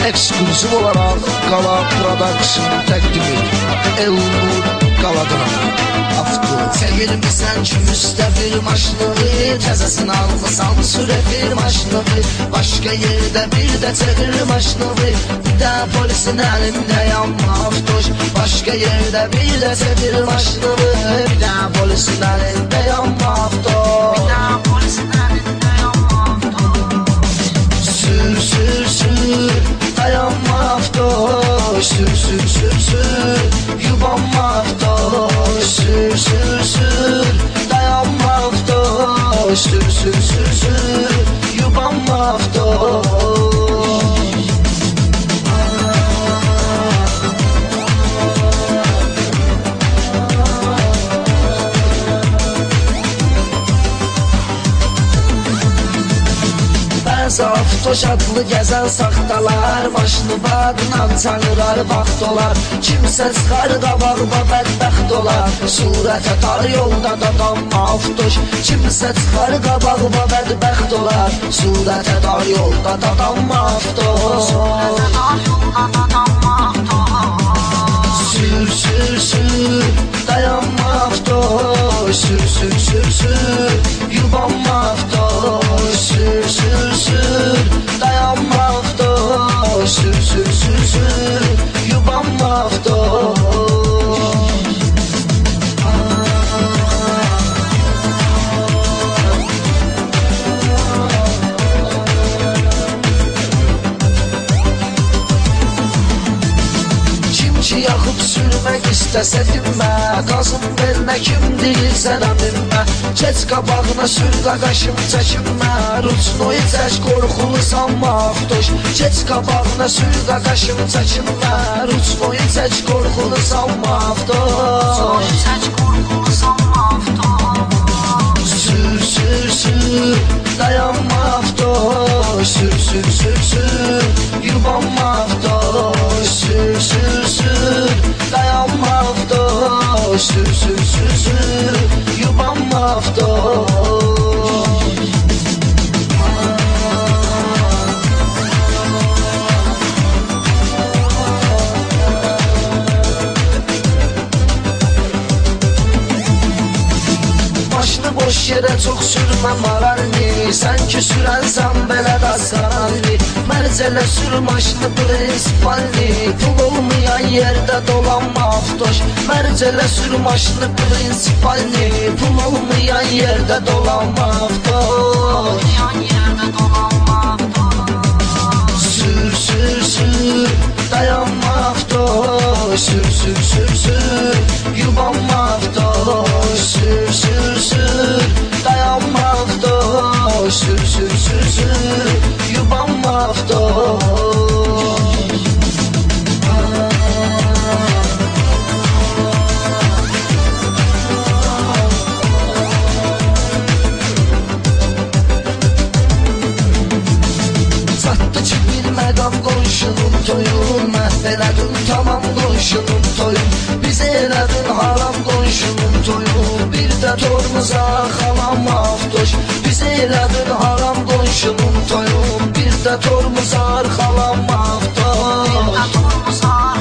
ekskluziv olarak Qala Production təqdim edir. Elnur Qaladıran avto. Sevilmişsen ki müstəfir maşını, təzəsini almışsan sürəfir maşını, başqa yerdə bir də çevir maşını, bir də polisin əlində yanma avtoş, başqa yerdə bir də çevir maşını, bir də polisin əlində yanma avtoş, bir də polisin əlində yanma avtoş. Sür sür sür dayanma avtoş, sür sür sür sür yubanma avtoş, sür sür sür dayanma avtoş, sür sür sür sür yubanma avtoş. Bəzi avtoş adlı gəzən saxtalar, maşını badından çağırar vaxt olar, kimsə çıxar qabağıma bədbəxt olar, surətə tar yolda dadanma avtoş, kimsə çıxar qabağıma bədbəxt olar, surətə tar yolda dadanma avtoş, surətə tar yolda dadanma avtoş. Sür sür sür dayanma avtoş, sür sür sür sür yubanma avtoş, sür sür sür dayanma avtoş, sür sür sür sür yubanma avtoş. Yaxıb sürmək istəsə dinmə, qazın vermə kim deyilsən əminmə, keç qabağına sür qaqaşım çəkinmə, ruçnoyu çək qorxulu sanma avtoş, keç qabağına sür qaqaşım çəkinmə, ruçnoyu çək qorxulu sanma avtoş, çək qorxulu sanma avtoş. Sür sür sür dayanma avtoş, sür sür sür sür yubanma avtoş, sür sür sür dayanma avtoş, sür sür sür sür yubanma avtoş. Maşını boş yerə çox sürmə maralini, sən ki sürənsən belə dasqaralini, mərcələ sür maşını prinsipalini, pul olmayan yerdə dolanma avtoş, mərcələ sür maşını prinsipalini, pul olmayan yerdə dolanma avtoş, sür sür sür dayanma avtoş, sür sür sür sür yubanma avtoş, sür sür sür dayanma avtoş, sür sür sür sür yubanma avtoş. Satdı ki bilmədən qonşunun toyun, məhv elədin tamam qonşunun toyun, biz elədin haram qonşunun toyun, bir də tormuza xalam avtoş, biz elədin haram qonşunun toyun, bir də tormuza xalam avtoş,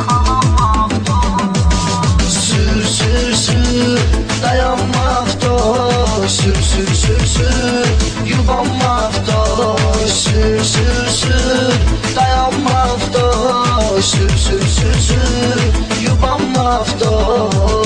sür sür sür dayanma avtoş, sür sür sür sür yubanma avtoş, sür sür sür dayanma avtoş, sür sür sür sür yubanma avtoş.